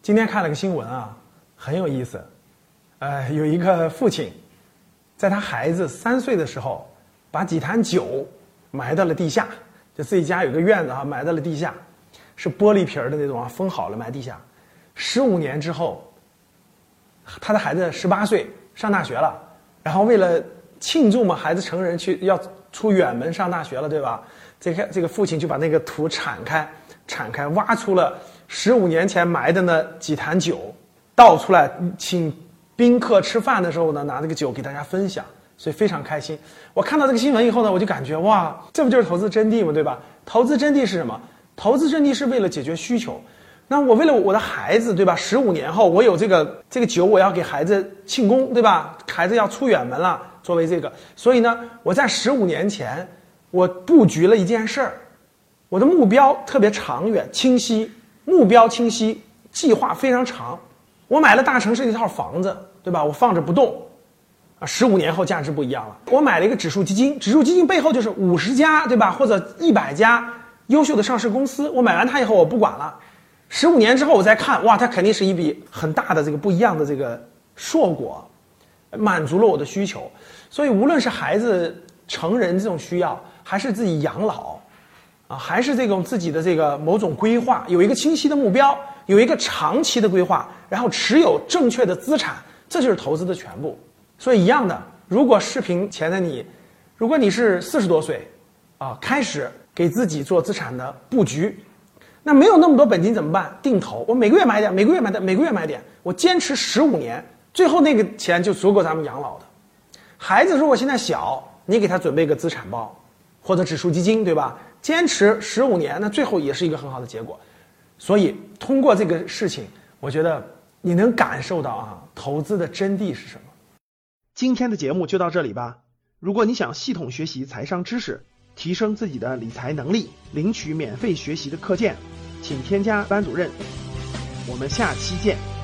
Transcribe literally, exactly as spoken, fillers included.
今天看了个新闻啊，很有意思。呃，有一个父亲，在他孩子三岁的时候，把几坛酒埋到了地下，就自己家有个院子啊，埋到了地下，是玻璃瓶的那种啊，封好了埋地下。十五年之后，他的孩子十八岁上大学了，然后为了庆祝嘛，孩子成人去要出远门上大学了，对吧？这个这个父亲就把那个土铲开，铲开，挖出了十五年前埋的那几坛酒，倒出来，请宾客吃饭的时候呢，拿这个酒给大家分享，所以非常开心。我看到这个新闻以后呢，我就感觉哇，这不就是投资真谛吗？对吧？投资真谛是什么？投资真谛是为了解决需求。那我为了我的孩子，对吧？十五年后我有这个这个酒，我要给孩子庆功，对吧？孩子要出远门了，作为这个，所以呢，我在十五年前，我布局了一件事儿，我的目标特别长远、清晰，目标清晰，计划非常长。我买了大城市的一套房子，对吧？我放着不动，啊，十五年后价值不一样了。我买了一个指数基金，指数基金背后就是五十家，对吧？或者一百家优秀的上市公司。我买完它以后，我不管了。十五年之后我再看，哇，它肯定是一笔很大的这个不一样的这个硕果，满足了我的需求。所以无论是孩子成人这种需要，还是自己养老，啊，还是这种自己的这个某种规划，有一个清晰的目标，有一个长期的规划，然后持有正确的资产，这就是投资的全部。所以一样的，如果视频前的你，如果你是四十多岁，啊，开始给自己做资产的布局。那没有那么多本金怎么办？定投，我每个月买点，每个月买点，每个月买点，我坚持十五年，最后那个钱就足够咱们养老的。孩子如果现在小，你给他准备个资产包，或者指数基金，对吧？坚持十五年，那最后也是一个很好的结果。所以通过这个事情，我觉得你能感受到啊，投资的真谛是什么。 今天的节目就到这里吧。如果你想系统学习财商知识，提升自己的理财能力，领取免费学习的课件，请添加班主任。我们下期见。